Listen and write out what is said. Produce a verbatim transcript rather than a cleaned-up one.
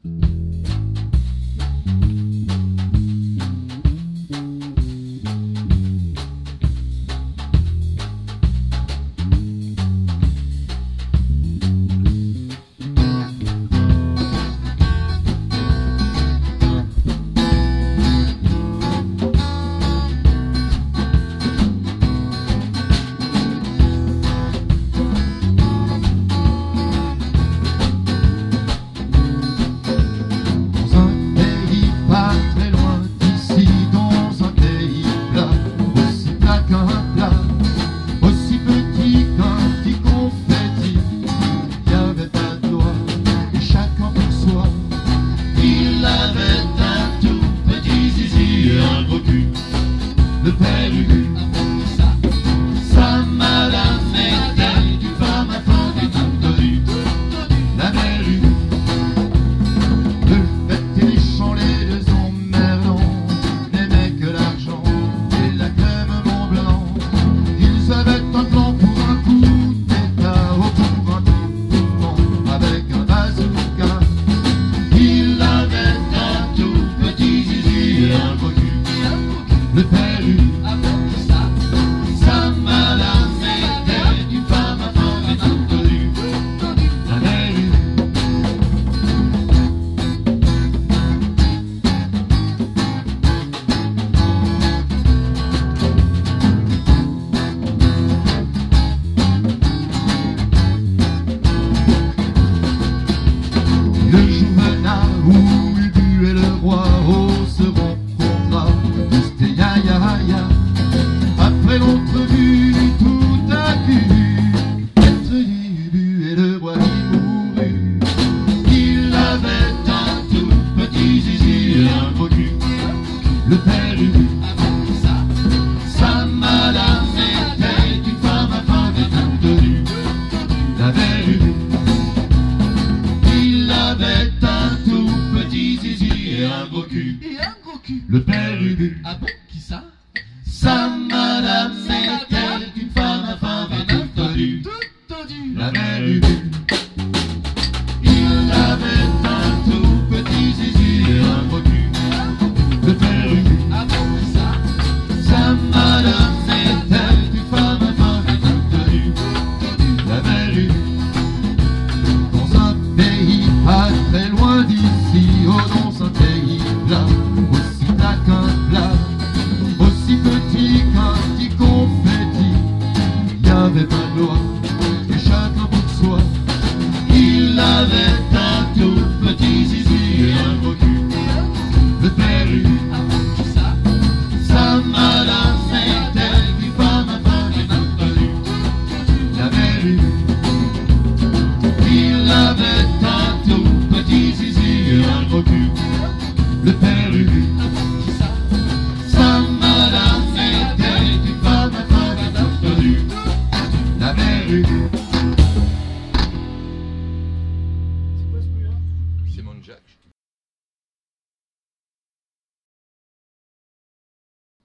Le père Ubu, sa madame était du femme à femme et tout tenue. La mère Ubu, le fait et les champs, les deux ont merlon, n'aimaient que l'argent et la crème Mont Blanc. Ils avaient un plan pour un coup d'état, au pour un tourment avec un bazooka. Il avait un tout petit zizi et un gros cul. Le père Ubu, sa madame était d'une femme à femme et tout tenue. La mère Ubu, le jour venait où Ubu et le roi se rencontrèrent. Après l'entrevue, tout a vu être Ubu et le roi qui mourut. Il avait un tout petit zizi et un gros cul. Le père Ubu, sa madame était une femme à femme et tout tenue. La mère Ubu, il avait un tout petit zizi et un gros cul. Le père Ubu, ah bon, qui ça? sa madame était une femme à femme et tout tenue. La mère Ubu, il avait un tout petit zizi et un gros cul. Le père Ubu, Ah bon, qui ça? sa madame était une femme à femme et tout tenue. La mère Ubu, dans un pays pas très loin d'ici, oh dans un pays plat, aussi plat qu'un plat, aussi petit qu'un petit confetti. Il n'y avait pas de loi, et chacun pour soi. Il avait un tout petit zizi et un gros cul. Le père Ubu, Ah bon, qui ça? sa madame était une femme à femme et tout tenue. La mère Ubu, il avait un tout petit zizi et un gros cul. Le père Ubu, Ah bon, qui ça? sa madame était une femme à femme et tout tenue. La mère Ubu.